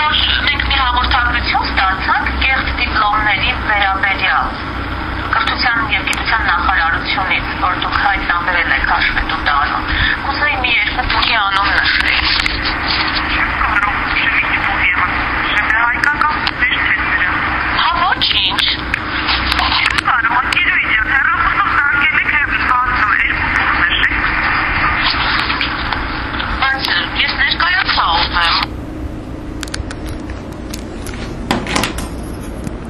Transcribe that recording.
որ մենք մի հաղորդագրություն ստացանք կեղծ դիպլոմների վերաբերյալ,